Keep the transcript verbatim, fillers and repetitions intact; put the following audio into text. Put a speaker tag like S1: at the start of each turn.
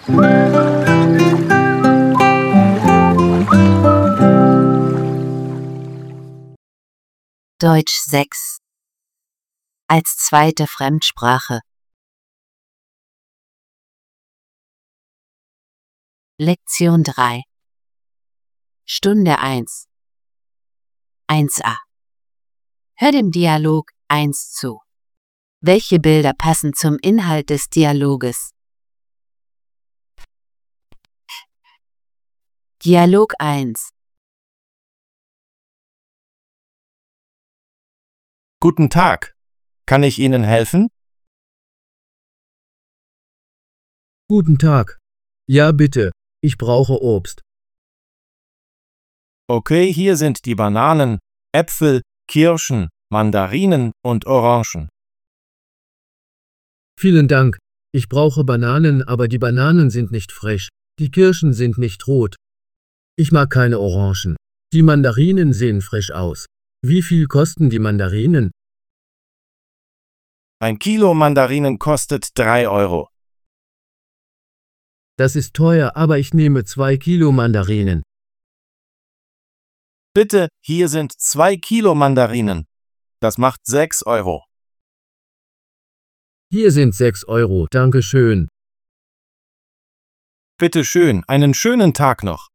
S1: Deutsch sechs als zweite Fremdsprache. Lektion drei. Stunde eins. eins a. Hör dem Dialog eins zu. Welche Bilder passen zum Inhalt des Dialoges? Dialog eins.
S2: Guten Tag. Kann ich Ihnen helfen?
S3: Guten Tag. Ja, bitte. Ich brauche Obst.
S2: Okay, hier sind die Bananen, Äpfel, Kirschen, Mandarinen und Orangen.
S3: Vielen Dank. Ich brauche Bananen, aber die Bananen sind nicht frisch. Die Kirschen sind nicht rot. Ich mag keine Orangen. Die Mandarinen sehen frisch aus. Wie viel kosten die Mandarinen?
S2: Ein Kilo Mandarinen kostet drei Euro.
S3: Das ist teuer, aber ich nehme zwei Kilo Mandarinen.
S2: Bitte, hier sind zwei Kilo Mandarinen. Das macht sechs Euro.
S3: Hier sind sechs Euro, danke schön.
S2: Bitte schön, einen schönen Tag noch.